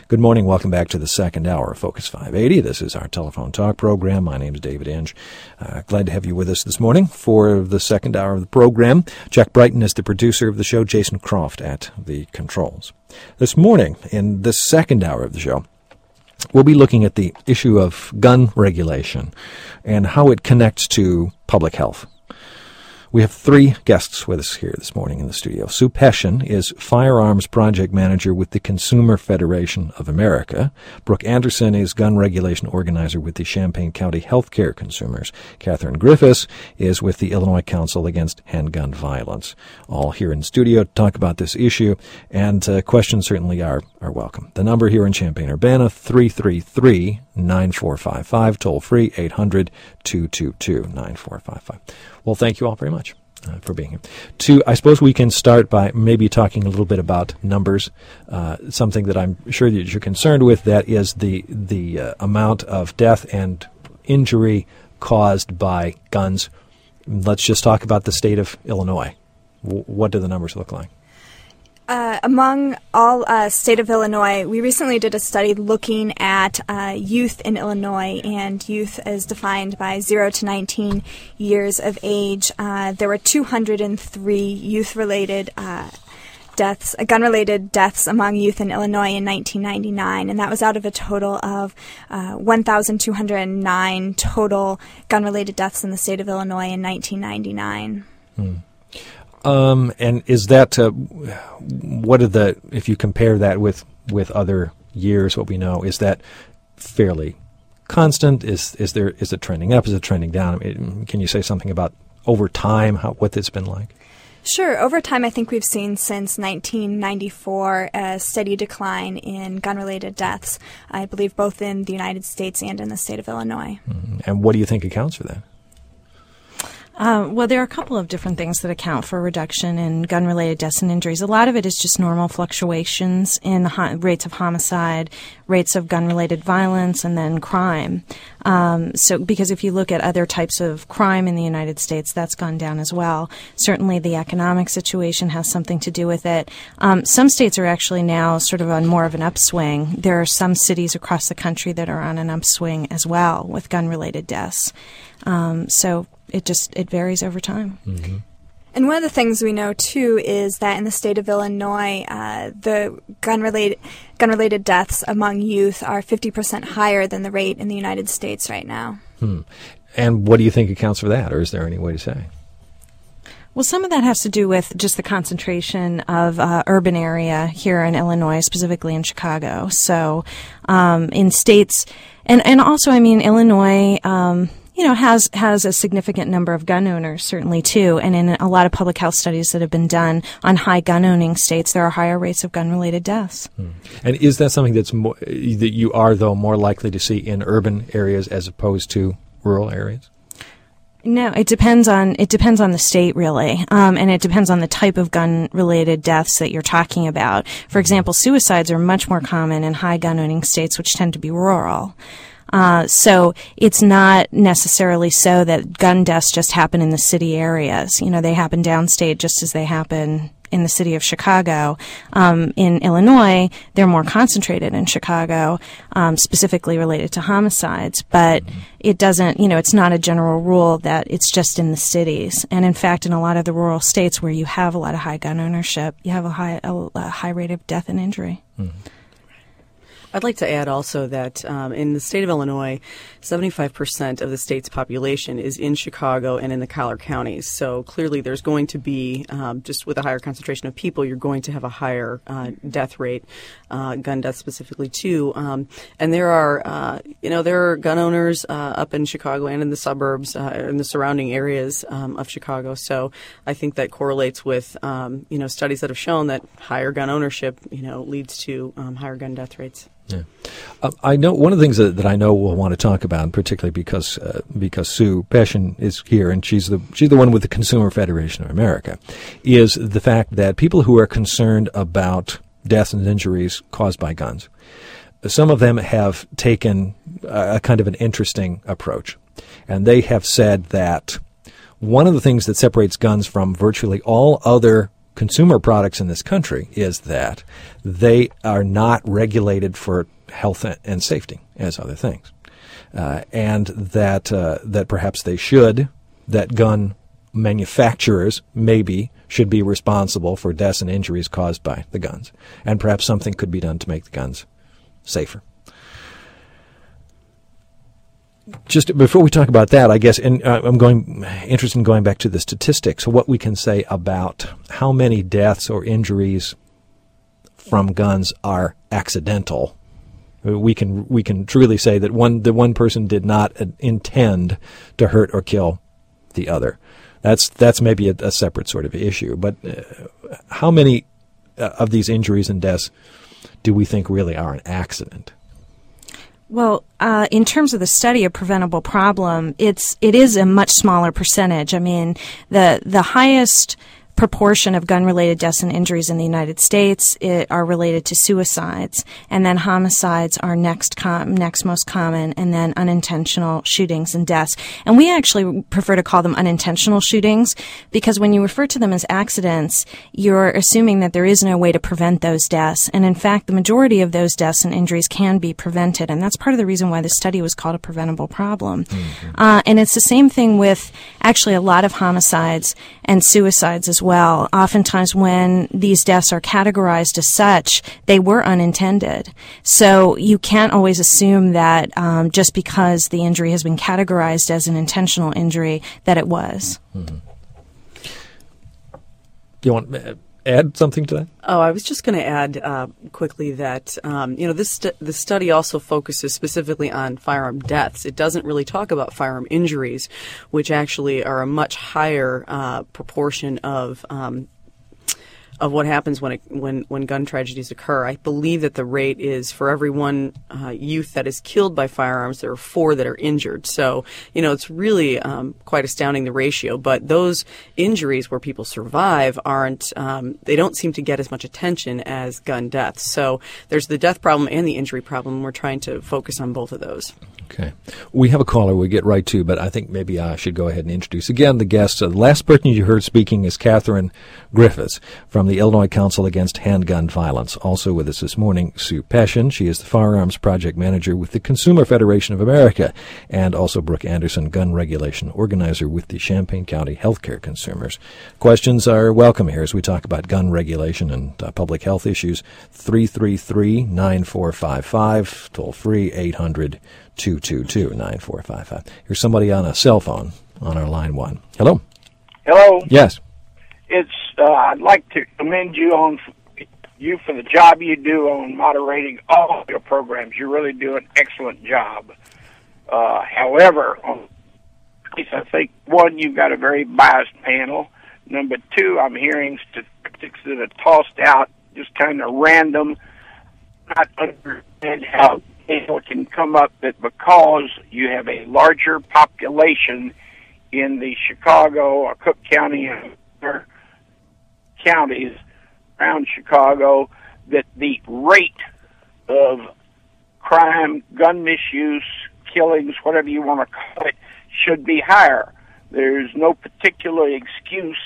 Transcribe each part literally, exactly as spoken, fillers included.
Good morning. Welcome back to the second hour of Focus five eighty. This is our telephone talk program. My name is David Inge. Uh, glad to have you with us this morning for the second hour of the program. Jack Brighton is the producer of the show, Jason Croft at the controls. This morning, in this second hour of the show, we'll be looking at the issue of gun regulation and how it connects to public health. We have three guests with us here this morning in the studio. Sue Peshin is Firearms Project Manager with the Consumer Federation of America. Brooke Anderson is Gun Regulation Organizer with the Champaign County Healthcare Consumers. Catherine Griffiths is with the Illinois Council Against Handgun Violence. All here in studio to talk about this issue, and uh, questions certainly are, are welcome. The number here in Champaign-Urbana, three three three, nine four five five, toll free, eight hundred, two two two, nine four five five. Well, thank you all very much uh, for being here. To, I suppose we can start by maybe talking a little bit about numbers, uh, something that I'm sure that you're concerned with, that is the the uh, amount of death and injury caused by guns. Let's just talk about the state of Illinois. W- what do the numbers look like? Uh, among all uh, state of Illinois, we recently did a study looking at uh, youth in Illinois, and youth is defined by zero to nineteen years of age. Uh, there were two hundred three youth-related uh, deaths, uh, gun-related deaths among youth in Illinois in nineteen ninety-nine, and that was out of a total of uh, one thousand two hundred nine total gun-related deaths in the state of Illinois in nineteen ninety-nine. Hmm. Um, and is that, uh, what are the, if you compare that with, with other years, what we know, is that fairly constant? Is, is there, is it trending up? Is it trending down? I mean, can you say something about over time, how, what it's been like? Sure. Over time, I think we've seen since nineteen ninety-four a steady decline in gun-related deaths, I believe both in the United States and in the state of Illinois. Mm-hmm. And what do you think accounts for that? Uh, well, there are a couple of different things that account for a reduction in gun-related deaths and injuries. A lot of it is just normal fluctuations in the ho- rates of homicide, rates of gun-related violence, and then crime. Um, so, because if you look at other types of crime in the United States, that's gone down as well. Certainly, the economic situation has something to do with it. Um, some states are actually now sort of on more of an upswing. There are some cities across the country that are on an upswing as well with gun-related deaths. Um, so. It just, it varies over time. Mm-hmm. And one of the things we know, too, is that in the state of Illinois, uh, the gun-related gun-related deaths among youth are fifty percent higher than the rate in the United States right now. Hmm. And what do you think accounts for that, or is there any way to say? Well, some of that has to do with just the concentration of uh, urban area here in Illinois, specifically in Chicago. So um, in states, and, and also, I mean, Illinois... Um, you know, has has a significant number of gun owners, certainly, too. And in a lot of public health studies that have been done on high gun-owning states, there are higher rates of gun-related deaths. Hmm. And is that something that's more, that you are, though, more likely to see in urban areas as opposed to rural areas? No, it depends on it depends on the state, really, um, and it depends on the type of gun-related deaths that you're talking about. For example, suicides are much more common in high gun-owning states, which tend to be rural. Uh, so it's not necessarily so that gun deaths just happen in the city areas. You know, they happen downstate just as they happen in the city of Chicago. Um, in Illinois, they're more concentrated in Chicago, um, specifically related to homicides. But it doesn't, you know, it's not a general rule that it's just in the cities. And in fact, in a lot of the rural states where you have a lot of high gun ownership, you have a high, a, a high rate of death and injury. Mm-hmm. I'd like to add also that um, in the state of Illinois, seventy-five percent of the state's population is in Chicago and in the collar counties. So clearly there's going to be, um, just with a higher concentration of people, you're going to have a higher uh, death rate, uh, gun deaths specifically too. Um, and there are, uh, you know, there are gun owners uh, up in Chicago and in the suburbs, uh, in the surrounding areas um, of Chicago. So I think that correlates with, um, you know, studies that have shown that higher gun ownership, you know, leads to um, higher gun death rates. Yeah, uh, I know one of the things that, that I know we'll want to talk about, and particularly because uh, because Sue Peshin is here, and she's the she's the one with the Consumer Federation of America, is the fact that people who are concerned about deaths and injuries caused by guns, some of them have taken a, a kind of an interesting approach, and they have said that one of the things that separates guns from virtually all other consumer products in this country is that they are not regulated for health and safety as other things, uh, and that uh, that perhaps they should. That gun manufacturers maybe should be responsible for deaths and injuries caused by the guns, and perhaps something could be done to make the guns safer. Just before we talk about that, I guess, and uh, I'm going interested in going back to the statistics, what we can say about how many deaths or injuries from guns are accidental. We can we can truly say that one the one person did not intend to hurt or kill the other. That's that's maybe a, a separate sort of issue. But uh, how many uh, of these injuries and deaths do we think really are an accident? Well, uh, in terms of the study of preventable problem, it's it is a much smaller percentage. I mean, the the highest proportion of gun-related deaths and injuries in the United States it, are related to suicides, and then homicides are next com- next most common, and then unintentional shootings and deaths. And we actually prefer to call them unintentional shootings because when you refer to them as accidents, you're assuming that there is no way to prevent those deaths. And in fact, the majority of those deaths and injuries can be prevented, and that's part of the reason why the study was called a preventable problem. Mm-hmm. Uh, and it's the same thing with actually a lot of homicides and suicides as well. Oftentimes when these deaths are categorized as such, they were unintended. So you can't always assume that um, just because the injury has been categorized as an intentional injury that it was. Mm-hmm. You want to add something to that? Oh, I was just going to add uh, quickly that, um, you know, this st- the study also focuses specifically on firearm deaths. It doesn't really talk about firearm injuries, which actually are a much higher uh, proportion of um, of what happens when it, when when gun tragedies occur. I believe that the rate is for every one uh, youth that is killed by firearms, there are four that are injured. So, you know, it's really um, quite astounding, the ratio. But those injuries where people survive aren't, um, they don't seem to get as much attention as gun deaths. So there's the death problem and the injury problem. We're trying to focus on both of those. Okay. We have a caller we get right to, but I think maybe I should go ahead and introduce again the guest. Uh, the last person you heard speaking is Catherine Griffiths from the Illinois Council Against Handgun Violence. Also with us this morning, Sue Peshin. She is the Firearms Project Manager with the Consumer Federation of America, and also Brooke Anderson, Gun Regulation Organizer with the Champaign County Healthcare Consumers. Questions are welcome here as we talk about gun regulation and uh, public health issues. three three three, nine four five five, toll free eight hundred, two two two, nine four five five. Here's somebody on a cell phone on our line one. Hello. Hello. Yes. It's. Uh, I'd like to commend you on you for the job you do on moderating all of your programs. You really do an excellent job. Uh, however, on, I think one, you've got a very biased panel. Number two, I'm hearing statistics that are tossed out, just kind of random. Not understand how it can come up that because you have a larger population in the Chicago or Cook County and other counties around Chicago, that the rate of crime, gun misuse, killings, whatever you want to call it, should be higher. There's no particular excuse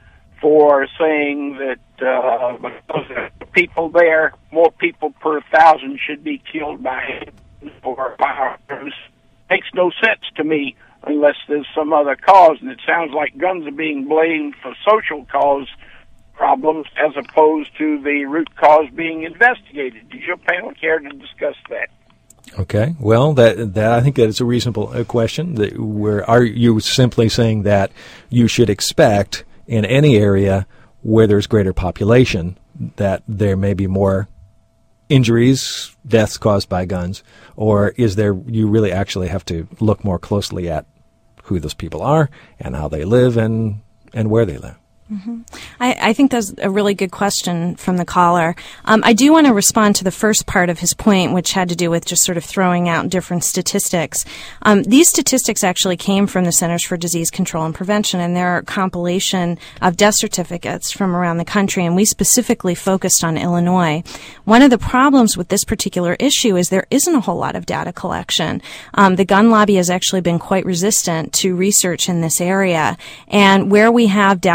for saying that uh, because the people there, more people per thousand should be killed by or firearms. Makes no sense to me unless there's some other cause, and it sounds like guns are being blamed for social cause problems as opposed to the root cause being investigated. Does your panel care to discuss that? Okay. Well, that that I think that is a reasonable uh, question. That where are you simply saying that you should expect in any area where there's greater population that there may be more injuries, deaths caused by guns, or is there you really actually have to look more closely at who those people are and how they live and and where they live? Mm-hmm. I, I think that's a really good question from the caller. Um, I do want to respond to the first part of his point, which had to do with just sort of throwing out different statistics. Um, these statistics actually came from the Centers for Disease Control and Prevention, and they're a compilation of death certificates from around the country, and we specifically focused on Illinois. One of the problems with this particular issue is there isn't a whole lot of data collection. Um, the gun lobby has actually been quite resistant to research in this area, and where we have data collection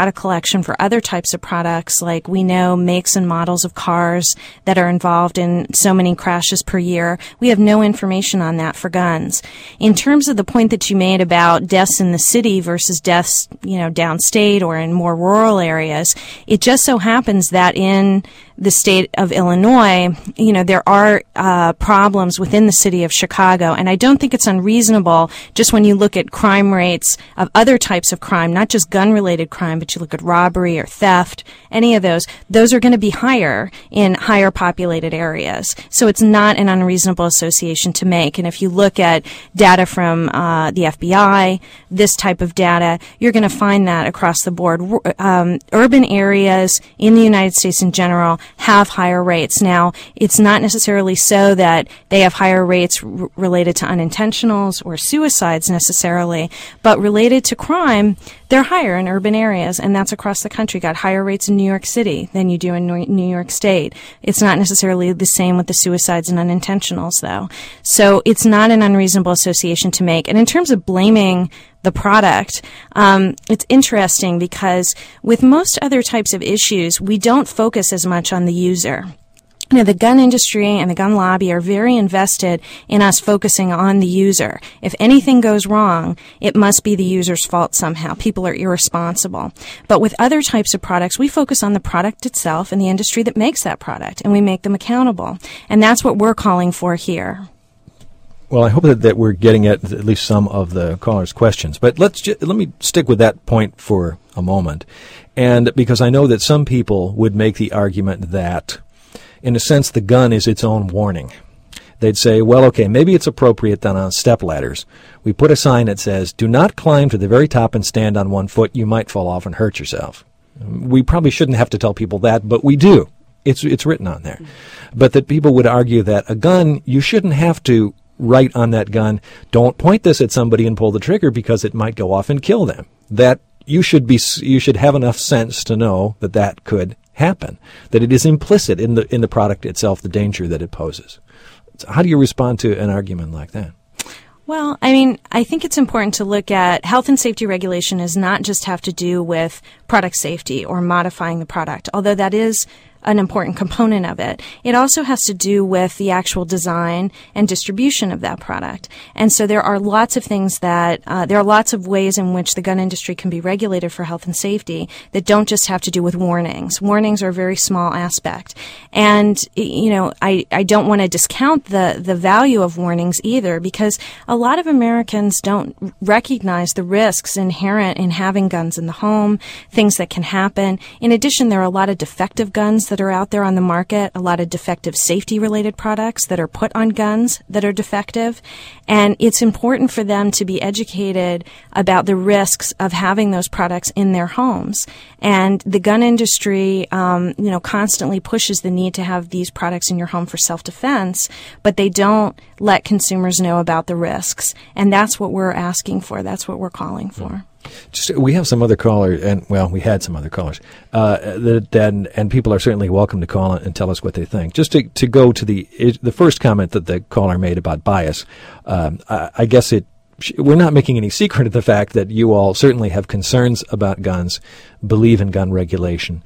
protection for other types of products, like we know makes and models of cars that are involved in so many crashes per year. We have no information on that for guns. In terms of the point that you made about deaths in the city versus deaths, you know, downstate or in more rural areas, it just so happens that in the state of Illinois, you know, there are uh, problems within the city of Chicago, and I don't think it's unreasonable just when you look at crime rates of other types of crime, not just gun-related crime, but you look at robbery or theft, any of those, those are going to be higher in higher populated areas. So it's not an unreasonable association to make. And if you look at data from uh, the F B I, this type of data, you're going to find that across the board. Um, urban areas in the United States in general have higher rates. Now, it's not necessarily so that they have higher rates r- related to unintentionals or suicides necessarily, but related to crime, they're higher in urban areas, and that's across the country. Got higher rates in New York City than you do in New York State. It's not necessarily the same with the suicides and unintentionals, though. So it's not an unreasonable association to make. And in terms of blaming the product, um, it's interesting because with most other types of issues, we don't focus as much on the user. You know, the gun industry and the gun lobby are very invested in us focusing on the user. If anything goes wrong, it must be the user's fault somehow. People are irresponsible. But with other types of products, we focus on the product itself and the industry that makes that product, and we make them accountable. And that's what we're calling for here. Well, I hope that, that we're getting at at least some of the callers' questions. But let's ju- let me stick with that point for a moment. And because I know that some people would make the argument that, in a sense, the gun is its own warning. They'd say, well, okay, maybe it's appropriate that on step ladders we put a sign that says, do not climb to the very top and stand on one foot. You might fall off and hurt yourself. We probably shouldn't have to tell people that, but we do. It's, it's written on there. Mm-hmm. But that people would argue that a gun, you shouldn't have to write on that gun, don't point this at somebody and pull the trigger because it might go off and kill them. That you should be, you should have enough sense to know that that could happen, that it is implicit in the in the product itself, the danger that it poses. So how do you respond to an argument like that? Well, I mean, I think it's important to look at health and safety regulation is not just have to do with product safety or modifying the product, although that is an important component of it. It also has to do with the actual design and distribution of that product. And so there are lots of things that, uh, there are lots of ways in which the gun industry can be regulated for health and safety that don't just have to do with warnings. Warnings are a very small aspect. And, you know, I, I don't want to discount the, the value of warnings either, because a lot of Americans don't recognize the risks inherent in having guns in the home, things that can happen. In addition, there are a lot of defective guns that that are out there on the market, a lot of defective safety-related products that are put on guns that are defective, and it's important for them to be educated about the risks of having those products in their homes. And the gun industry, um, you know, constantly pushes the need to have these products in your home for self-defense, but they don't let consumers know about the risks, and that's what we're asking for. That's what we're calling for. Mm. Just, we have some other callers, and well, we had some other callers, uh, that, and, and people are certainly welcome to call and tell us what they think. Just to, to go to the the first comment that the caller made about bias, um, I, I guess it we're not making any secret of the fact that you all certainly have concerns about guns, believe in gun regulation.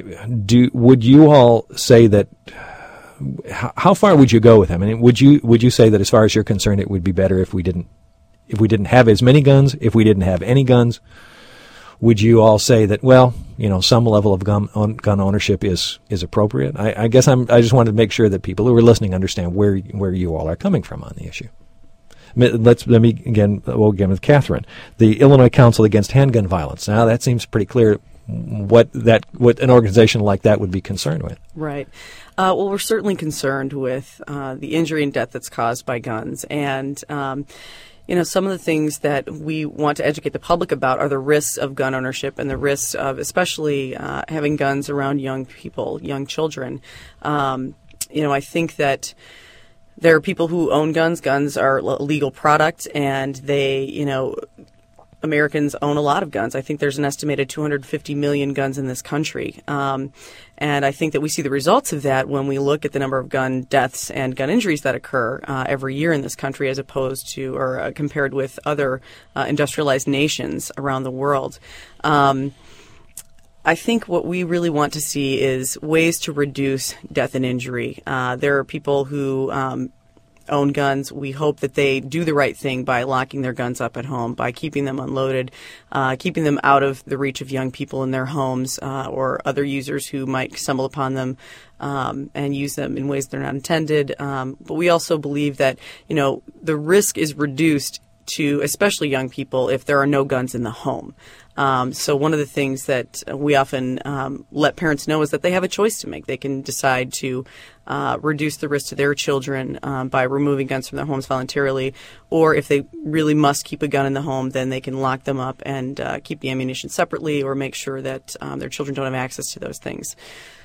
Do would you all say that? How far would you go with them? I mean, would you would you say that as far as you're concerned, it would be better if we didn't? If we didn't have as many guns, if we didn't have any guns, would you all say that, well, you know, some level of gun, own, gun ownership is, is appropriate? I, I guess I'm, I just wanted to make sure that people who are listening understand where, where you all are coming from on the issue. Let's, let me again, we'll begin with Catherine. The Illinois Council Against Handgun Violence. Now that seems pretty clear what that, what an organization like that would be concerned with. Right. Uh, well, we're certainly concerned with, uh, the injury and death that's caused by guns. And, um, You know, some of the things that we want to educate the public about are the risks of gun ownership and the risks of especially uh, having guns around young people, young children. Um, you know, I think that there are people who own guns. Guns are a legal product, and they, you know, Americans own a lot of guns. I think there's an estimated two hundred fifty million guns in this country. Um, and I think that we see the results of that when we look at the number of gun deaths and gun injuries that occur uh, every year in this country as opposed to or uh, compared with other uh, industrialized nations around the world. Um, I think what we really want to see is ways to reduce death and injury. Uh, there are people who um, own guns. We hope that they do the right thing by locking their guns up at home, by keeping them unloaded, uh, keeping them out of the reach of young people in their homes uh, or other users who might stumble upon them um, and use them in ways they're not intended. Um, but we also believe that, you know, the risk is reduced to especially young people if there are no guns in the home. Um, so one of the things that we often um, let parents know is that they have a choice to make. They can decide to uh, reduce the risk to their children um, by removing guns from their homes voluntarily, or if they really must keep a gun in the home, then they can lock them up and uh, keep the ammunition separately, or make sure that um, their children don't have access to those things.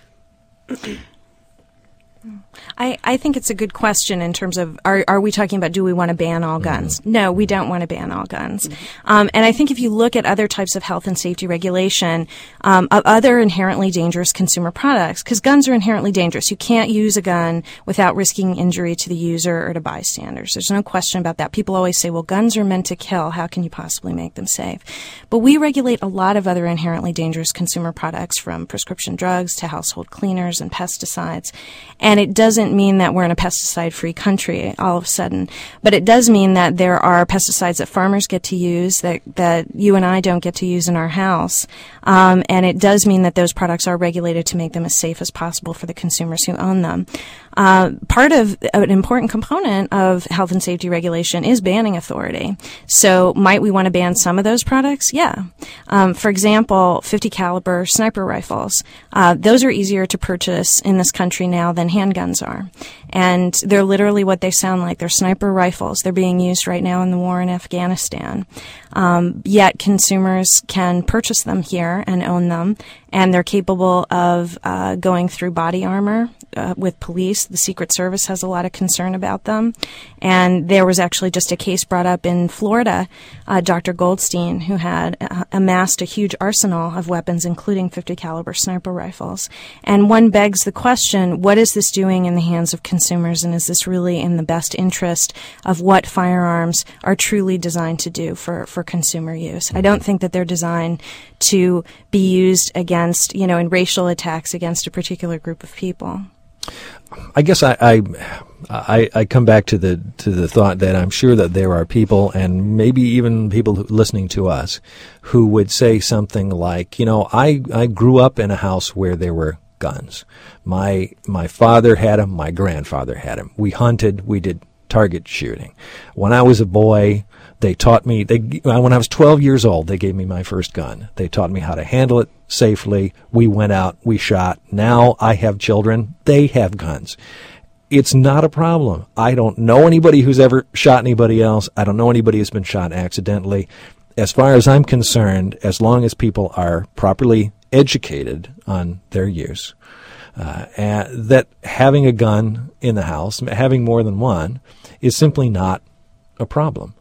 I, I think it's a good question in terms of, are, are we talking about, do we want to ban all guns? Mm-hmm. No, we don't want to ban all guns. Mm-hmm. Um, and I think if you look at other types of health and safety regulation um, of other inherently dangerous consumer products, because guns are inherently dangerous. You can't use a gun without risking injury to the user or to bystanders. There's no question about that. People always say, well, guns are meant to kill. How can you possibly make them safe? But we regulate a lot of other inherently dangerous consumer products, from prescription drugs to household cleaners and pesticides. And it doesn't mean that we're in a pesticide-free country all of a sudden, but it does mean that there are pesticides that farmers get to use that, that you and I don't get to use in our house. Um, and it does mean that those products are regulated to make them as safe as possible for the consumers who own them. Uh, part of an important component of health and safety regulation is banning authority. So might we want to ban some of those products? Yeah. Um, for example, fifty caliber sniper rifles. Uh, those are easier to purchase in this country now than handguns are. And they're literally what they sound like. They're sniper rifles. They're being used right now in the war in Afghanistan. Um, yet consumers can purchase them here and own them, and they're capable of uh, going through body armor uh, with police. The Secret Service has a lot of concern about them. And there was actually just a case brought up in Florida, uh, Doctor Goldstein, who had uh, amassed a huge arsenal of weapons, including fifty caliber sniper rifles. And one begs the question, what is this doing in the hands of consumers, and is this really in the best interest of what firearms are truly designed to do for, for consumer use? I don't think that they're designed to be used against, you know, in racial attacks against a particular group of people. I guess I, I, I, I come back to the to the thought that I'm sure that there are people, and maybe even people listening to us, who would say something like, you know, I, I grew up in a house where there were guns. My my father had them. My grandfather had them. We hunted. We did target shooting. When I was a boy, they taught me, they, when I was twelve years old, they gave me my first gun. They taught me how to handle it safely. We went out, we shot. Now I have children. They have guns. It's not a problem. I don't know anybody who's ever shot anybody else. I don't know anybody who's been shot accidentally. As far as I'm concerned, as long as people are properly educated on their use, uh, and that having a gun in the house, having more than one, is simply not a problem.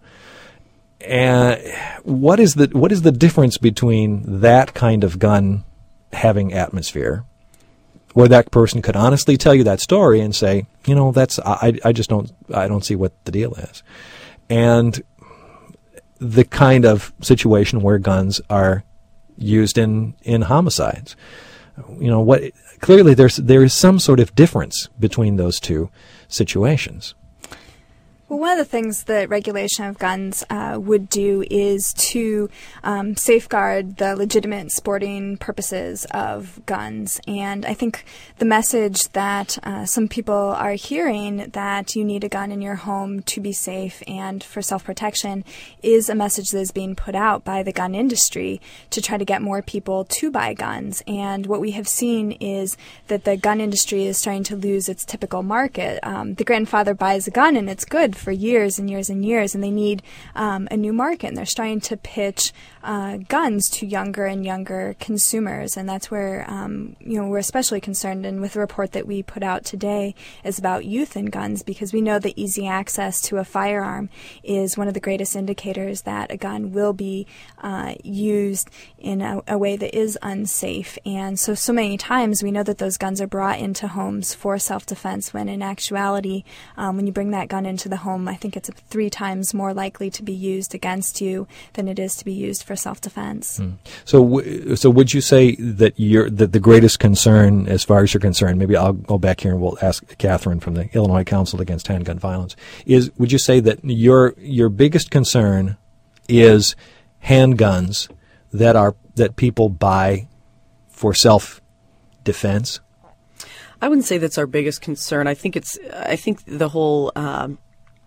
And what is the what is the difference between that kind of gun having atmosphere, where that person could honestly tell you that story and say, you know, that's I I just don't I don't see what the deal is, and the kind of situation where guns are used in, in homicides? You know, what clearly there's there is some sort of difference between those two situations. Well, one of the things that regulation of guns uh, would do is to um, safeguard the legitimate sporting purposes of guns. And I think the message that uh, some people are hearing, that you need a gun in your home to be safe and for self-protection, is a message that is being put out by the gun industry to try to get more people to buy guns. And what we have seen is that the gun industry is starting to lose its typical market. Um, the grandfather buys a gun and it's good for years and years and years, and they need um, a new market, and they're starting to pitch uh, guns to younger and younger consumers, and that's where um, you know we're especially concerned. And with the report that we put out today is about youth and guns, because we know that easy access to a firearm is one of the greatest indicators that a gun will be uh, used in a, a way that is unsafe. And so so many times we know that those guns are brought into homes for self-defense, when in actuality um, when you bring that gun into the home, home, I think it's three times more likely to be used against you than it is to be used for self-defense. Mm. So, w- so would you say that you're that the greatest concern, as far as you're concerned, maybe I'll go back here and we'll ask Catherine from the Illinois Council Against Handgun Violence, is would you say that your your biggest concern is handguns that are that people buy for self-defense? I wouldn't say that's our biggest concern. I think it's. I think the whole. Um,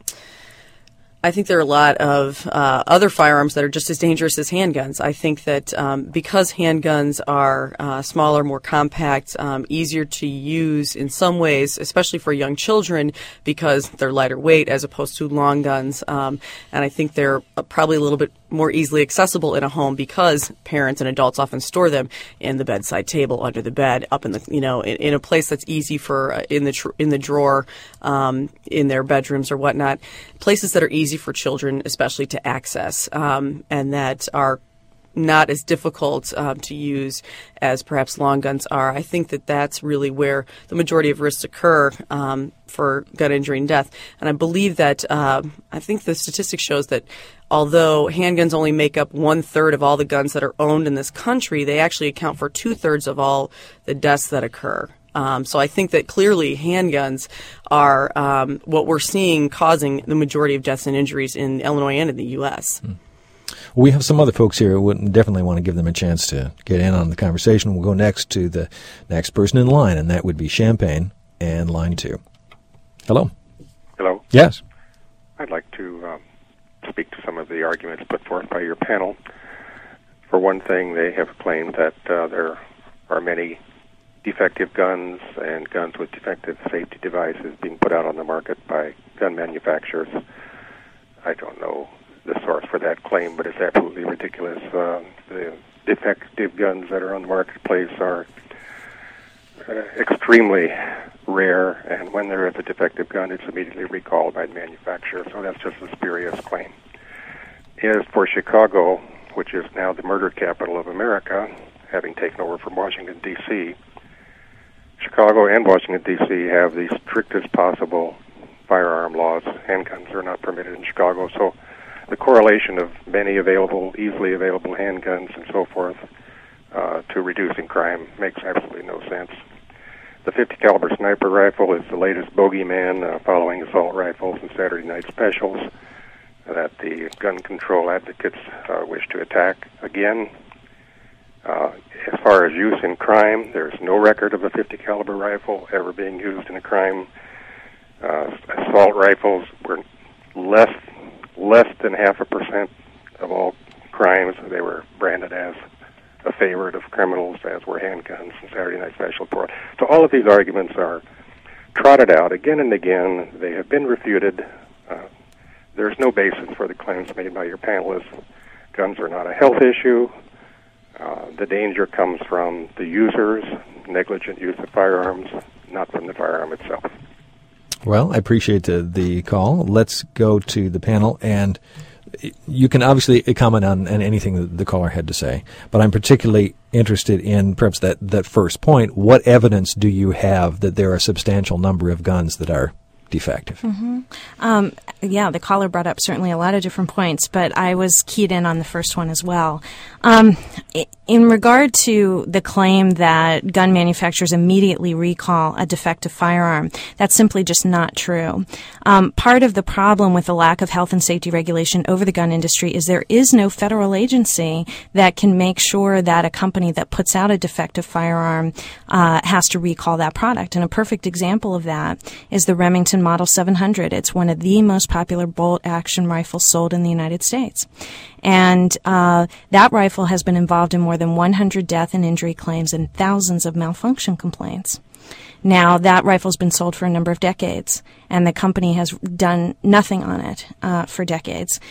I think there are a lot of uh, other firearms that are just as dangerous as handguns. I think that um, because handguns are uh, smaller, more compact, um, easier to use in some ways, especially for young children, because they're lighter weight as opposed to long guns. Um, and I think they're probably a little bit more easily accessible in a home because parents and adults often store them in the bedside table, under the bed, up in the you know in, in a place that's easy for uh, in the tr- in the drawer, um, in their bedrooms or whatnot, places that are easy for children, especially to access, um, and that are not as difficult um, to use as perhaps long guns are. I think that that's really where the majority of risks occur um, for gun injury and death. And I believe that uh, I think the statistics shows that although handguns only make up one third of all the guns that are owned in this country, they actually account for two thirds of all the deaths that occur. Um, so I think that clearly handguns are um, what we're seeing causing the majority of deaths and injuries in Illinois and in the U S. Hmm. We have some other folks here who would definitely want to give them a chance to get in on the conversation. We'll go next to the next person in line, and that would be Champaign and line two. Hello. Hello. Yes. I'd like to um, speak to some of the arguments put forth by your panel. For one thing, they have claimed that uh, there are many defective guns and guns with defective safety devices being put out on the market by gun manufacturers. I don't know the source for that claim, but it's absolutely ridiculous. Uh, the defective guns that are on the marketplace are uh, extremely rare, and when there is a defective gun, it's immediately recalled by the manufacturer, so that's just a spurious claim. As for Chicago, which is now the murder capital of America, having taken over from Washington, D C, Chicago and Washington, D C have the strictest possible firearm laws. Handguns are not permitted in Chicago, so the correlation of many available, easily available handguns and so forth uh, to reducing crime makes absolutely no sense. The fifty caliber sniper rifle is the latest bogeyman uh, following assault rifles and Saturday night specials that the gun control advocates uh, wish to attack. Again, uh, as far as use in crime, there's no record of a fifty caliber rifle ever being used in a crime. Uh, assault rifles were less less than half a percent of all crimes. They were branded as a favorite of criminals, as were handguns and Saturday night special. So all of these arguments are trotted out again and again. They have been refuted. Uh, there's no basis for the claims made by your panelists. Guns are not a health issue. Uh, the danger comes from the users, negligent use of firearms, not from the firearm itself. Well, I appreciate the, the call. Let's go to the panel, and you can obviously comment on, on anything that the caller had to say, but I'm particularly interested in perhaps that, that first point. What evidence do you have that there are a substantial number of guns that are defective? Mm-hmm. Um, yeah, the caller brought up certainly a lot of different points, but I was keyed in on the first one as well. Um, in regard to the claim that gun manufacturers immediately recall a defective firearm, that's simply just not true. Um, part of the problem with the lack of health and safety regulation over the gun industry is there is no federal agency that can make sure that a company that puts out a defective firearm uh, has to recall that product. And a perfect example of that is the Remington Model seven hundred. It's one of the most popular bolt-action rifles sold in the United States. And uh, that rifle has been involved in more than one hundred death and injury claims and thousands of malfunction complaints. Now, that rifle's been sold for a number of decades, and the company has done nothing on it uh, for decades.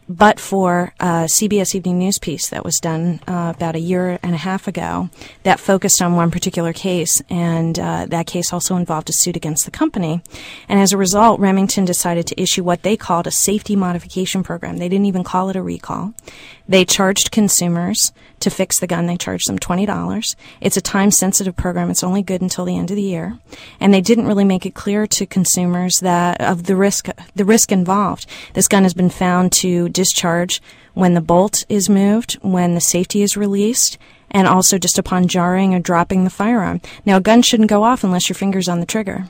but for a C B S Evening News piece that was done uh, about a year and a half ago that focused on one particular case, and uh, that case also involved a suit against the company. And as a result, Remington decided to issue what they called a safety modification program. They didn't even call it a recall. They charged consumers to fix the gun. They charged them twenty dollars. It's a time-sensitive program. It's only good until the end of the year. And they didn't really make it clear to consumers that of the risk, the risk involved. This gun has been found to discharge when the bolt is moved, when the safety is released, and also just upon jarring or dropping the firearm. Now, a gun shouldn't go off unless your finger's on the trigger.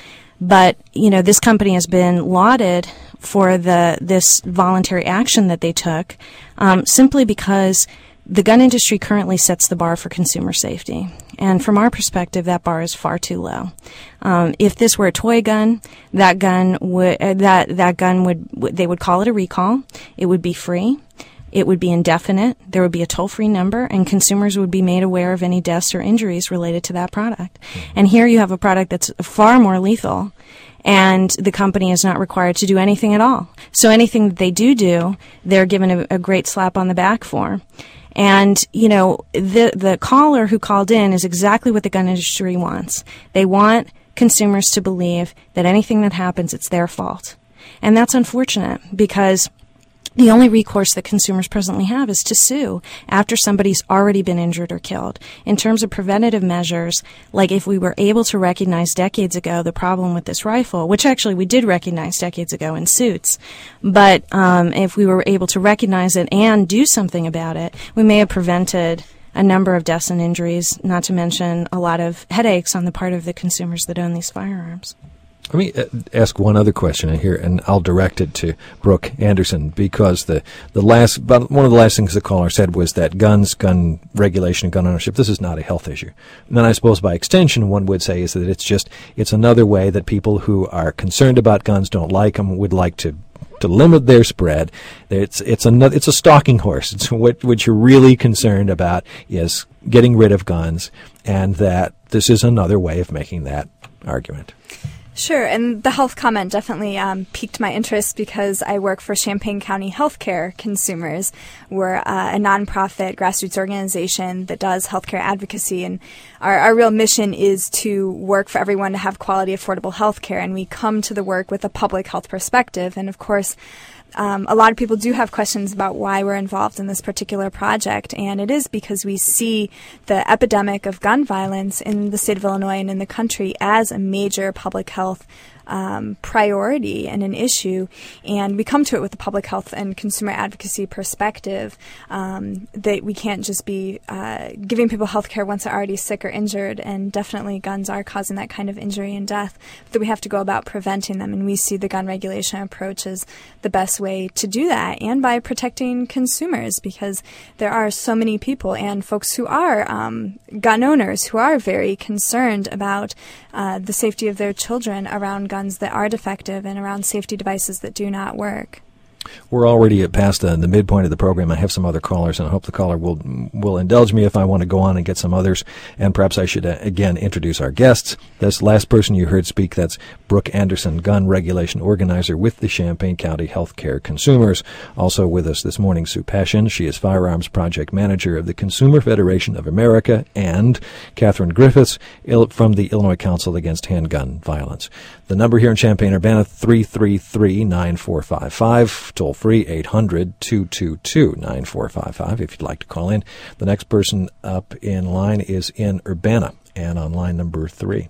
But, you know, this company has been lauded for the this voluntary action that they took um, simply because the gun industry currently sets the bar for consumer safety. And from our perspective, that bar is far too low. Um, if this were a toy gun, that gun would uh, that that gun would they would call it a recall. It would be free. It would be indefinite. There would be a toll-free number, and consumers would be made aware of any deaths or injuries related to that product. And here you have a product that's far more lethal, and the company is not required to do anything at all. So anything that they do do, they're given a, a great slap on the back for. And, you know, the the caller who called in is exactly what the gun industry wants. They want consumers to believe that anything that happens, it's their fault. And that's unfortunate because the only recourse that consumers presently have is to sue after somebody's already been injured or killed. In terms of preventative measures, like if we were able to recognize decades ago the problem with this rifle, which actually we did recognize decades ago in suits, but um, if we were able to recognize it and do something about it, we may have prevented a number of deaths and injuries, not to mention a lot of headaches on the part of the consumers that own these firearms. Let me uh, ask one other question here, and I'll direct it to Brooke Anderson, because the, the last, but one of the last things the caller said was that guns, gun regulation, gun ownership, this is not a health issue. And then I suppose by extension, one would say is that it's just, it's another way that people who are concerned about guns, don't like them, would like to to limit their spread. It's it's another, it's a stalking horse. It's what what you're really concerned about is getting rid of guns, and that this is another way of making that argument. Sure, and the health comment definitely um, piqued my interest because I work for Champaign County Healthcare Consumers. We're uh, a nonprofit grassroots organization that does healthcare advocacy, and our, our real mission is to work for everyone to have quality, affordable healthcare, and we come to the work with a public health perspective. And of course, Um, a lot of people do have questions about why we're involved in this particular project, and it is because we see the epidemic of gun violence in the state of Illinois and in the country as a major public health um, priority and an issue, and we come to it with a public health and consumer advocacy perspective um, that we can't just be uh, giving people health care once they're already sick or injured, and definitely guns are causing that kind of injury and death, that we have to go about preventing them, and we see the gun regulation approach as the best way to do that, and by protecting consumers, because there are so many people and folks who are um, gun owners who are very concerned about uh, the safety of their children around guns that are defective and around safety devices that do not work. We're already past the, the midpoint of the program. I have some other callers, and I hope the caller will will indulge me if I want to go on and get some others. And perhaps I should, uh, again, introduce our guests. This last person you heard speak, that's Brooke Anderson, gun regulation organizer with the Champaign County Healthcare Consumers. Also with us this morning, Sue Pashin. She is firearms project manager of the Consumer Federation of America, and Catherine Griffiths from the Illinois Council Against Handgun Violence. The number here in Champaign-Urbana, three three three, nine four five five. Toll free, eight hundred, two two two, nine four five five if you'd like to call in. The next person up in line is in Urbana, and on line number three.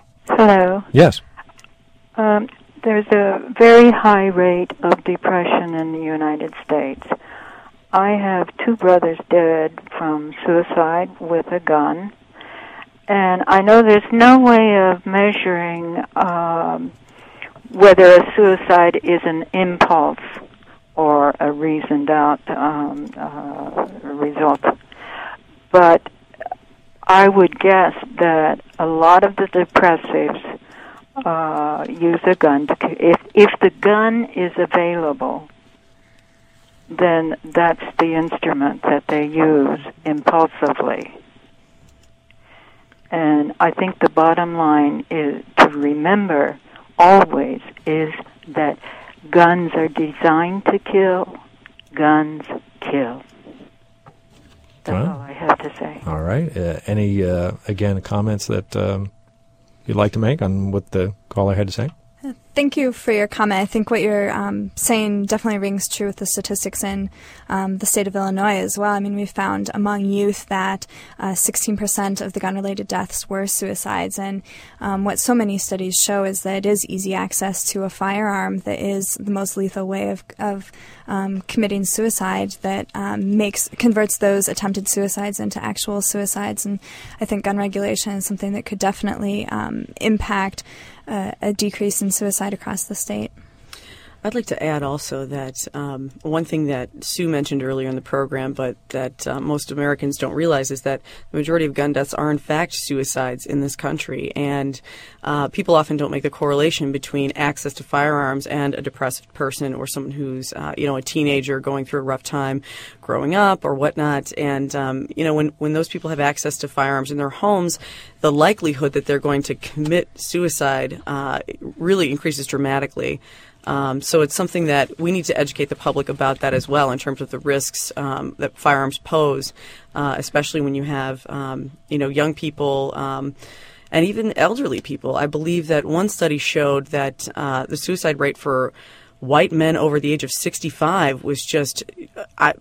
Hello. Yes. Um, there's a very high rate of depression in the United States. I have two brothers dead from suicide with a gun, and I know there's no way of measuring um, whether a suicide is an impulse or a reasoned out um, uh, result. But I would guess that a lot of the depressives uh, use a gun. To, if, if the gun is available, then that's the instrument that they use impulsively. And I think the bottom line is to remember always is that guns are designed to kill, guns kill. That's Well, all I have to say. All right. Uh, any, uh, again, comments that um, you'd like to make on what the caller had to say? Thank you for your comment. I think what you're um, saying definitely rings true with the statistics in um, the state of Illinois as well. I mean, we found among youth that uh, sixteen percent of the gun-related deaths were suicides. And um, what so many studies show is that it is easy access to a firearm that is the most lethal way of, of um, committing suicide that um, makes converts those attempted suicides into actual suicides. And I think gun regulation is something that could definitely um, impact Uh, a decrease in suicide across the state. I'd like to add also that um, one thing that Sue mentioned earlier in the program, but that uh, most Americans don't realize, is that the majority of gun deaths are in fact suicides in this country. And uh, people often don't make the correlation between access to firearms and a depressed person or someone who's, uh, you know, a teenager going through a rough time growing up or whatnot. And, um, you know, when, when those people have access to firearms in their homes, the likelihood that they're going to commit suicide uh, really increases dramatically. Um, so it's something that we need to educate the public about that as well in terms of the risks um, that firearms pose, uh, especially when you have, um, you know, young people um, and even elderly people. I believe that one study showed that uh, the suicide rate for white men over the age of sixty-five was just I,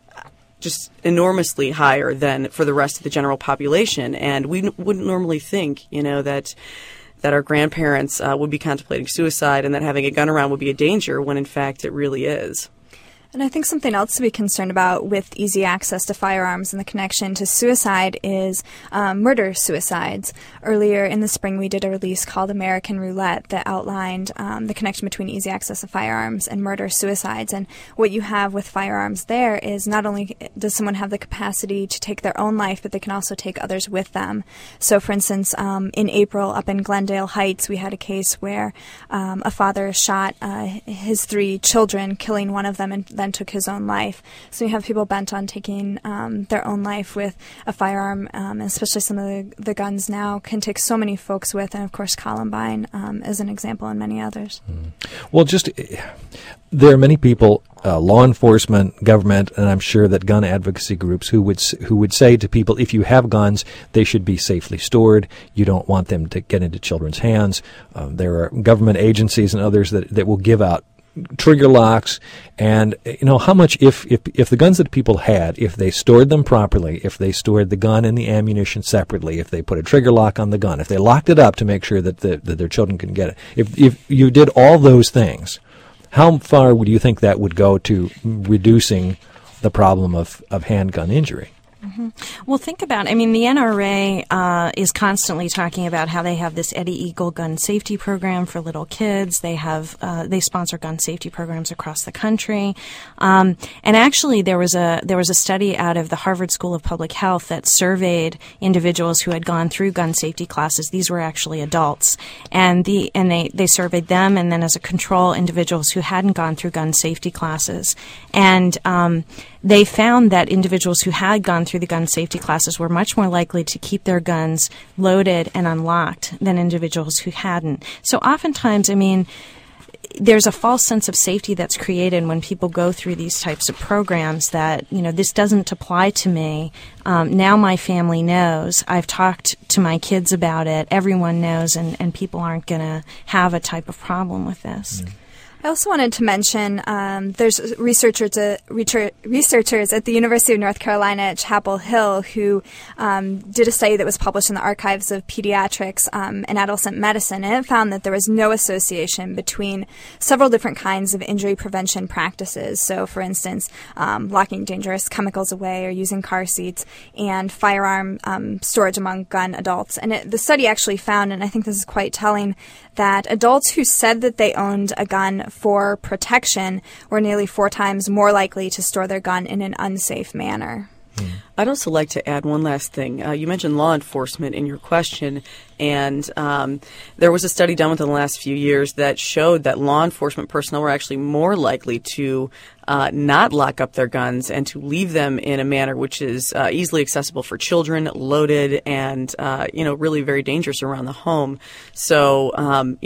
just enormously higher than for the rest of the general population. And we n- wouldn't normally think, you know, that that our grandparents uh, would be contemplating suicide and that having a gun around would be a danger, when in fact it really is. And I think something else to be concerned about with easy access to firearms and the connection to suicide is um, murder-suicides. Earlier in the spring, we did a release called American Roulette that outlined um, the connection between easy access to firearms and murder-suicides. And what you have with firearms there is not only does someone have the capacity to take their own life, but they can also take others with them. So, for instance, um, in April up in Glendale Heights, we had a case where um, a father shot uh, his three children, killing one of them and then took his own life. So you have people bent on taking um, their own life with a firearm, um, especially some of the, the guns now can take so many folks with, and of course Columbine um, is an example, and many others. Mm. Well, just there are many people, uh, law enforcement, government, and I'm sure that gun advocacy groups who would who would say to people, if you have guns, they should be safely stored. You don't want them to get into children's hands. Um, there are government agencies and others that, that will give out trigger locks, and you know how much if, if if the guns that people had, if they stored them properly, if they stored the gun and the ammunition separately, if they put a trigger lock on the gun, if they locked it up to make sure that the, that their children can get it, if if you did all those things, how far would you think that would go to reducing the problem of, of handgun injury? Mm-hmm. Well, think about it. I mean, the N R A uh, is constantly talking about how they have this Eddie Eagle gun safety program for little kids. They have uh, they sponsor gun safety programs across the country, um, and actually there was a there was a study out of the Harvard School of Public Health that surveyed individuals who had gone through gun safety classes. These were actually adults, and the and they they surveyed them, and then as a control, individuals who hadn't gone through gun safety classes, and um, they found that individuals who had gone through the gun safety classes were much more likely to keep their guns loaded and unlocked than individuals who hadn't. So oftentimes, I mean, there's a false sense of safety that's created when people go through these types of programs that, you know, this doesn't apply to me. Um, now my family knows. I've talked to my kids about it. Everyone knows, and, and people aren't going to have a type of problem with this. Mm. I also wanted to mention um, there's researchers, uh, researchers at the University of North Carolina at Chapel Hill who um, did a study that was published in the Archives of Pediatrics um, and Adolescent Medicine, and it found that there was no association between several different kinds of injury prevention practices. So, for instance, um, locking dangerous chemicals away or using car seats, and firearm um, storage among gun adults. And it, the study actually found, and I think this is quite telling, that adults who said that they owned a gun for protection were nearly four times more likely to store their gun in an unsafe manner. I'd also like to add one last thing. Uh, you mentioned law enforcement in your question, and um, there was a study done within the last few years that showed that law enforcement personnel were actually more likely to uh, not lock up their guns and to leave them in a manner which is uh, easily accessible for children, loaded, and uh, you know, really very dangerous around the home. So, um, you know,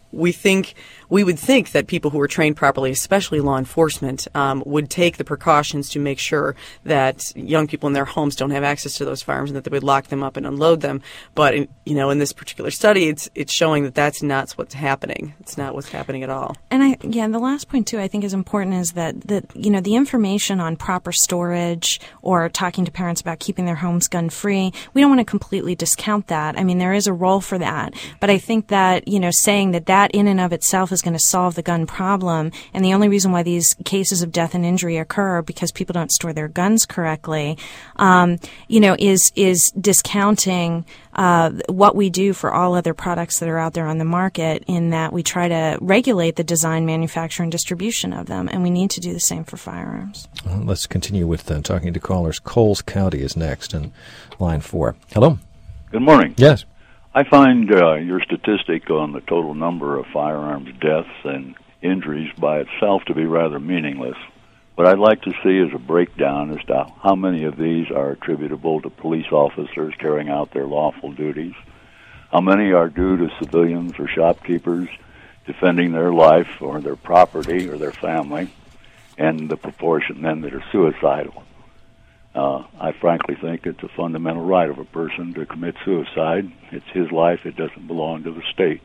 we think we would think that people who are trained properly, especially law enforcement, um, would take the precautions to make sure that young people in their homes don't have access to those firearms and that they would lock them up and unload them. But in, you know, in this particular study, it's it's showing that that's not what's happening. It's not what's happening at all. And I yeah, the last point too I think is important is that that you know the information on proper storage or talking to parents about keeping their homes gun free. We don't want to completely discount that. I mean, there is a role for that, but I think that you know saying that that in and of itself is going to solve the gun problem, and the only reason why these cases of death and injury occur are because people don't store their guns correctly, um, you know, is is discounting uh, what we do for all other products that are out there on the market. In that we try to regulate the design, manufacture, and distribution of them, and we need to do the same for firearms. Well, let's continue with uh, talking to callers. Coles County is next in line four. Hello. Good morning. Yes. I find uh, your statistic on the total number of firearms deaths and injuries by itself to be rather meaningless. What I'd like to see is a breakdown as to how many of these are attributable to police officers carrying out their lawful duties, how many are due to civilians or shopkeepers defending their life or their property or their family, and the proportion then that are suicidal. Uh, I frankly think it's a fundamental right of a person to commit suicide. It's his life. It doesn't belong to the state.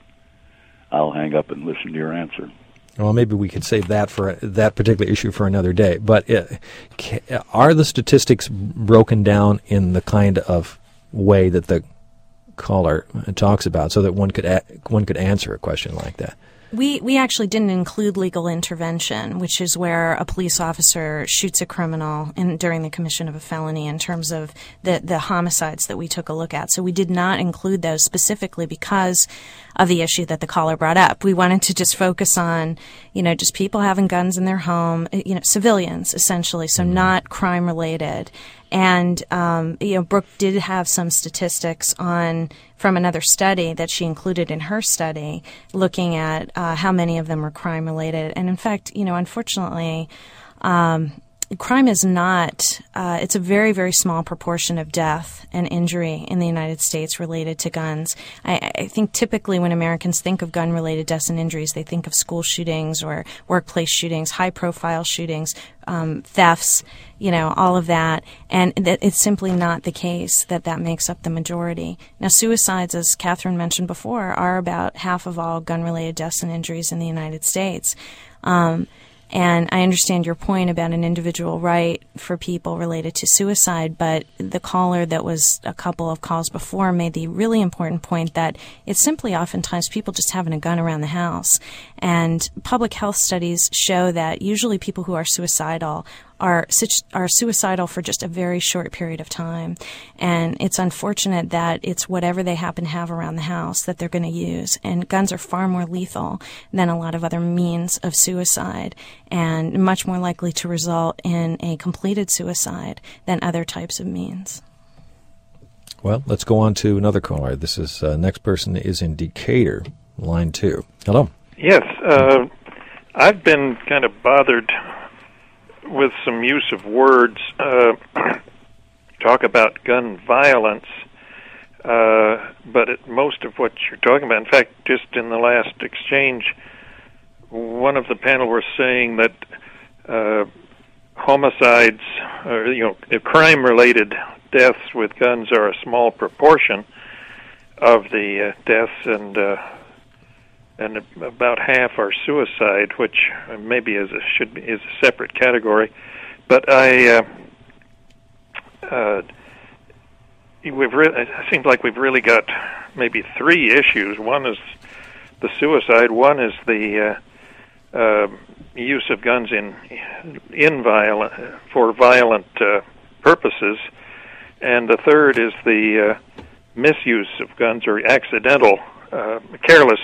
I'll hang up and listen to your answer. Well, maybe we could save that for that particular issue for another day. But it, are the statistics broken down in the kind of way that the caller talks about, so that one could a- one could answer a question like that? We we actually didn't include legal intervention, which is where a police officer shoots a criminal in, during the commission of a felony, in terms of the, the homicides that we took a look at. So we did not include those specifically because of the issue that the caller brought up. We wanted to just focus on, you know, just people having guns in their home, you know, civilians essentially, so not crime related. And, um, you know, Brooke did have some statistics on from another study that she included in her study, looking at uh, how many of them were crime related. And in fact, you know, unfortunately, um, crime is not, uh, it's a very, very small proportion of death and injury in the United States related to guns. I, I think typically when Americans think of gun-related deaths and injuries, they think of school shootings or workplace shootings, high-profile shootings, um, thefts, you know, all of that. And th- it's simply not the case that that makes up the majority. Now, suicides, as Catherine mentioned before, are about half of all gun-related deaths and injuries in the United States. Um, And I understand your point about an individual right for people related to suicide, but the caller that was a couple of calls before made the really important point that it's simply oftentimes people just having a gun around the house. And public health studies show that usually people who are suicidal are are suicidal for just a very short period of time. And it's unfortunate that it's whatever they happen to have around the house that they're going to use. And guns are far more lethal than a lot of other means of suicide, and much more likely to result in a completed suicide than other types of means. Well, let's go on to another caller. This is uh, next person is in Decatur, line two. Hello. Yes, uh, I've been kind of bothered with some use of words. Uh, talk about gun violence, uh, but it, most of what you're talking about, in fact, just in the last exchange, one of the panel was saying that uh, homicides, or you know, crime-related deaths with guns are a small proportion of the uh, deaths, and uh, and about half are suicide, which maybe is a, should be is a separate category. But I, uh, uh, we've re- it seems like we've really got maybe three issues. One is the suicide. One is the uh, uh, use of guns in in violent for violent uh, purposes, and the third is the uh, misuse of guns or accidental, uh, careless.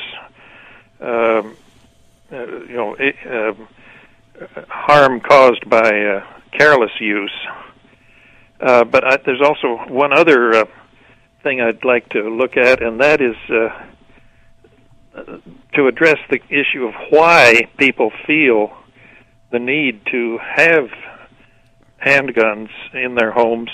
Um, uh, you know, it, uh, harm caused by uh, careless use. Uh, but I, there's also one other uh, thing I'd like to look at, and that is uh, to address the issue of why people feel the need to have handguns in their homes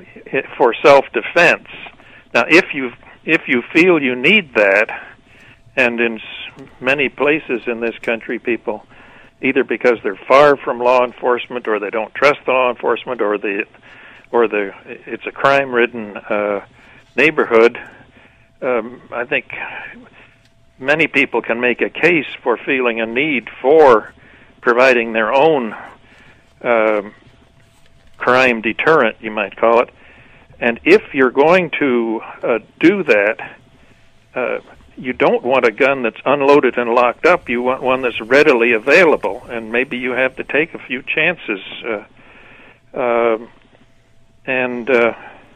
for self-defense. Now, if you if you feel you need that, and in s- many places in this country, people, either because they're far from law enforcement, or they don't trust the law enforcement, or the, or the, it's a crime-ridden uh, neighborhood. Um, I think many people can make a case for feeling a need for providing their own uh, crime deterrent, you might call it. And if you're going to uh, do that, uh, you don't want a gun that's unloaded and locked up. You want one that's readily available, and maybe you have to take a few chances. Uh, uh, and uh,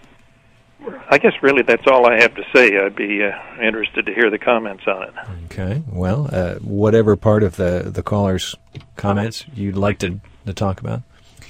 I guess really that's all I have to say. I'd be uh, interested to hear the comments on it. Okay. Well, uh, whatever part of the, the caller's comments you'd like to, to talk about.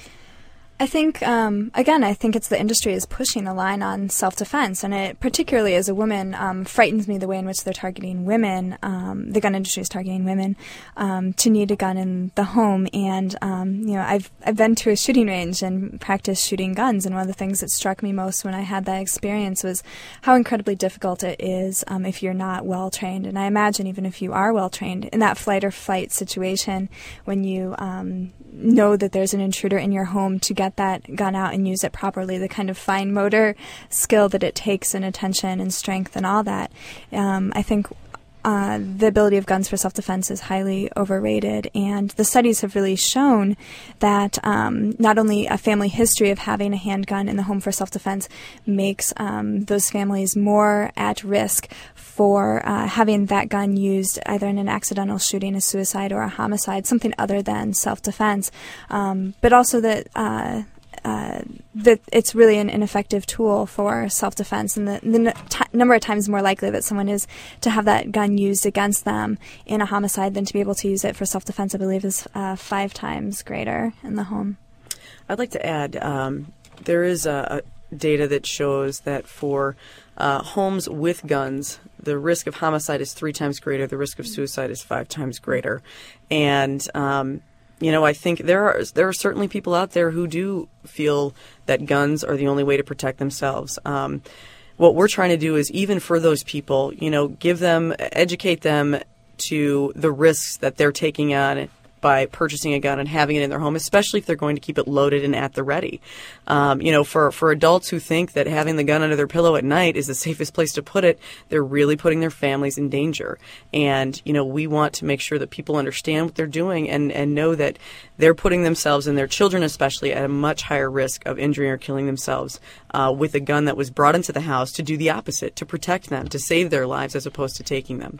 I think, um, again, I think it's the industry is pushing the line on self-defense, and it, particularly as a woman, um, frightens me the way in which they're targeting women, um, the gun industry is targeting women, um, to need a gun in the home. And, um, you know, I've, I've been to a shooting range and practiced shooting guns, and one of the things that struck me most when I had that experience was how incredibly difficult it is, um, if you're not well-trained. And I imagine even if you are well-trained, in that flight or fight situation, when you, um, know that there's an intruder in your home, to get that gun out and use it properly, the kind of fine motor skill that it takes, and attention and strength and all that. Um, I think uh, the ability of guns for self-defense is highly overrated, and the studies have really shown that um, not only a family history of having a handgun in the home for self-defense makes um, those families more at risk for uh, having that gun used either in an accidental shooting, a suicide, or a homicide, something other than self-defense, um, but also that uh, uh, that it's really an ineffective tool for self-defense, and the, the n- t- number of times more likely that someone is to have that gun used against them in a homicide than to be able to use it for self-defense, I believe, is uh, five times greater in the home. I'd like to add, um, there is a, a data that shows that for uh, homes with guns, the risk of homicide is three times greater, the risk of suicide is five times greater. And um, you know, I think there are there are certainly people out there who do feel that guns are the only way to protect themselves. Um, what we're trying to do is, even for those people, you know, give them, educate them to the risks that they're taking on by purchasing a gun and having it in their home, especially if they're going to keep it loaded and at the ready. Um, you know, for, for adults who think that having the gun under their pillow at night is the safest place to put it, they're really putting their families in danger. And, you know, we want to make sure that people understand what they're doing and, and know that they're putting themselves and their children especially at a much higher risk of injuring or killing themselves uh, with a gun that was brought into the house to do the opposite, to protect them, to save their lives as opposed to taking them.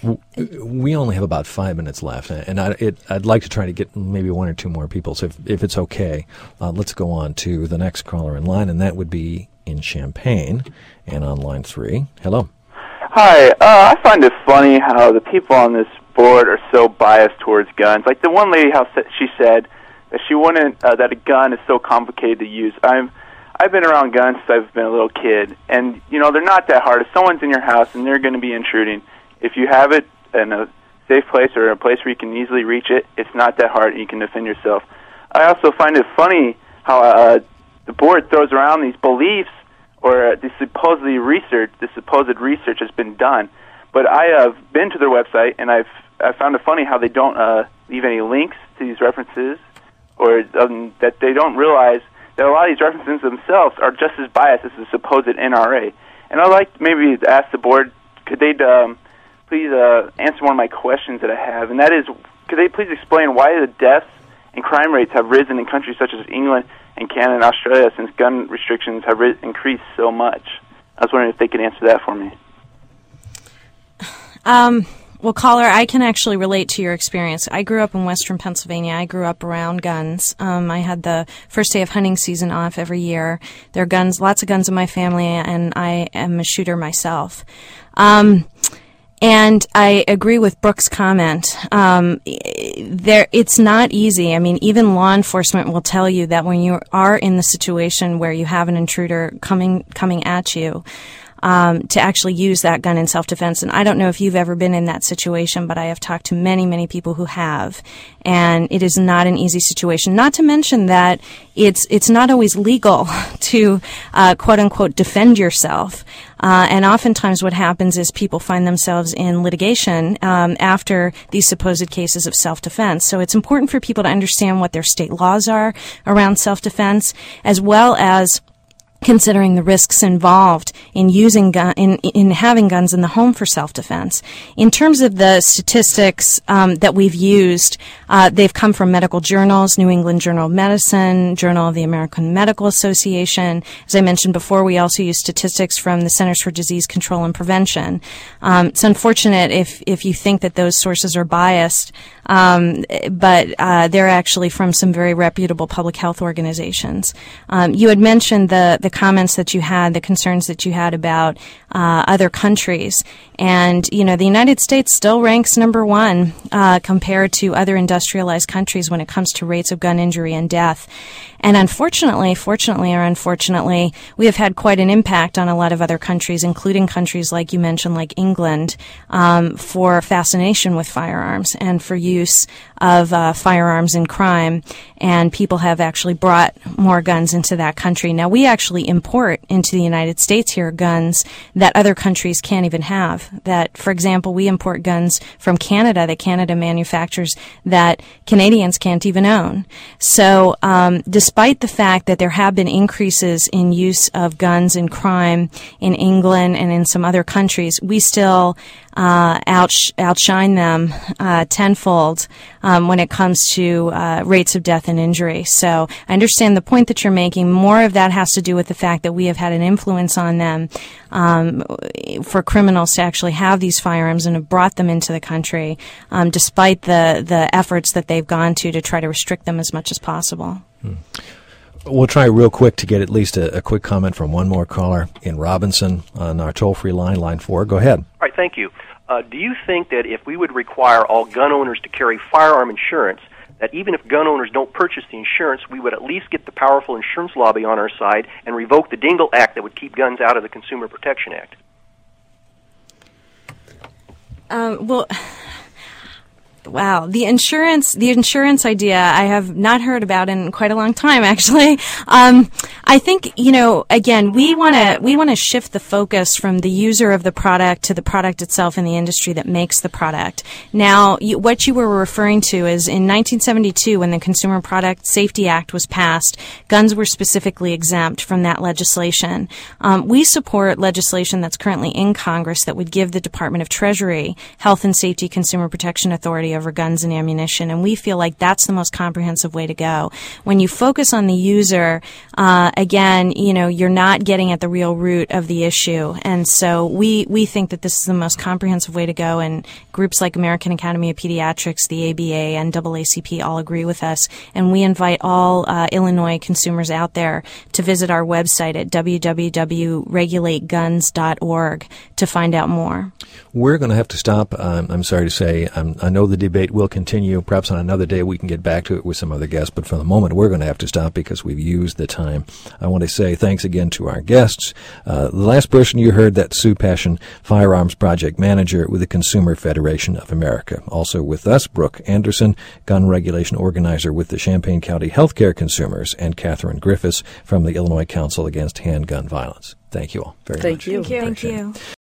We only have about five minutes left, and I, it, I'd like to try to get maybe one or two more people. So if, if it's okay, uh, let's go on to the next caller in line, and that would be in Champaign, and on line three. Hello. Hi. Uh, I find it funny how the people on this board are so biased towards guns. Like the one lady, how she said that she wouldn't, uh, that a gun is so complicated to use. I'm, I've been around guns since I've been a little kid, and you know they're not that hard. If someone's in your house and they're going to be intruding, if you have it in a safe place or a place where you can easily reach it, it's not that hard and you can defend yourself. I also find it funny how uh, the board throws around these beliefs or uh, this supposedly research, this supposed research has been done. But I have been to their website and I've I found it funny how they don't uh, leave any links to these references, or um, that they don't realize that a lot of these references themselves are just as biased as the supposed N R A. And I'd like maybe to ask the board, could they um, please uh, answer one of my questions that I have, and that is, could they please explain why the deaths and crime rates have risen in countries such as England and Canada and Australia since gun restrictions have ri- increased so much? I was wondering if they could answer that for me. Um, well, caller, I can actually relate to your experience. I grew up in Western Pennsylvania. I grew up around guns. Um, I had the first day of hunting season off every year. There are guns, lots of guns in my family, and I am a shooter myself. Um, And I agree with Brooke's comment. Um, there, it's not easy. I mean, even law enforcement will tell you that when you are in the situation where you have an intruder coming coming at you, um, to actually use that gun in self-defense. And I don't know if you've ever been in that situation, but I have talked to many, many people who have. And it is not an easy situation. Not to mention that it's it's not always legal to uh, quote unquote defend yourself. Uh, and oftentimes what happens is people find themselves in litigation um, after these supposed cases of self-defense. So it's important for people to understand what their state laws are around self-defense, as well as considering the risks involved in using gun, in, in having guns in the home for self-defense. In terms of the statistics um, that we've used, uh, they've come from medical journals, New England Journal of Medicine, Journal of the American Medical Association. As I mentioned before, we also use statistics from the Centers for Disease Control and Prevention. Um, it's unfortunate if, if you think that those sources are biased, um, but uh, they're actually from some very reputable public health organizations. Um, you had mentioned the, the comments that you had, the concerns that you had about uh, other countries. And, you know, the United States still ranks number one uh, compared to other industrialized countries when it comes to rates of gun injury and death. And unfortunately, fortunately or unfortunately, we have had quite an impact on a lot of other countries, including countries like you mentioned, like England, um, for fascination with firearms and for use of uh, firearms in crime. And people have actually brought more guns into that country. Now, we actually import into the United States here guns that other countries can't even have. That, for example, we import guns from Canada that Canada manufactures that Canadians can't even own. So, um, despite the fact that there have been increases in use of guns in crime in England and in some other countries, we still uh, outsh- outshine them uh, tenfold um, when it comes to uh, rates of death and injury. So I understand the point that you're making. More of that has to do with the fact that we have had an influence on them um, for criminals to actually have these firearms and have brought them into the country, um, despite the, the efforts that they've gone to to try to restrict them as much as possible. Hmm. We'll try real quick to get at least a, a quick comment from one more caller in Robinson on our toll-free line, line four. Go ahead. All right, thank you. Uh, do you think that if we would require all gun owners to carry firearm insurance, that even if gun owners don't purchase the insurance, we would at least get the powerful insurance lobby on our side and revoke the Dingell Act that would keep guns out of the Consumer Protection Act? Um, well... Wow, the insurance, the insurance idea I have not heard about in quite a long time, actually. Um, I think, you know, again, we want to, we want to shift the focus from the user of the product to the product itself and the industry that makes the product. Now, you, what you were referring to is in nineteen seventy-two, when the Consumer Product Safety Act was passed, guns were specifically exempt from that legislation. Um, we support legislation that's currently in Congress that would give the Department of Treasury Health and Safety Consumer Protection Authority over guns and ammunition, and we feel like that's the most comprehensive way to go. When you focus on the user, uh, again, you know, you're not getting at the real root of the issue, and so we we think that this is the most comprehensive way to go, and groups like American Academy of Pediatrics, the A B A, and N double A C P all agree with us, and we invite all uh, Illinois consumers out there to visit our website at w w w dot regulate guns dot org to find out more. We're going to have to stop. Um, I'm sorry to say, um, I know the debate will continue. Perhaps on another day we can get back to it with some other guests, but for the moment we're going to have to stop because we've used the time. I want to say thanks again to our guests. Uh, the last person you heard, that's Sue Passion, Firearms Project Manager with the Consumer Federation of America. Also with us, Brooke Anderson, Gun Regulation Organizer with the Champaign County Healthcare Consumers, and Catherine Griffiths from the Illinois Council Against Handgun Violence. Thank you all very Thank much. you. Thank you. Thank you.